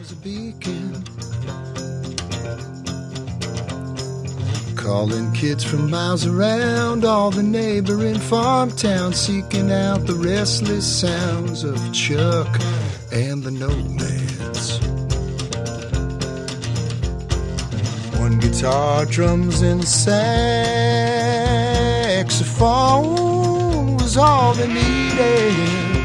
was a beacon, calling kids from miles around all the neighboring farm towns, seeking out the restless sounds of Chuck and the Nomads. One guitar, drums, and a saxophone was all they needed.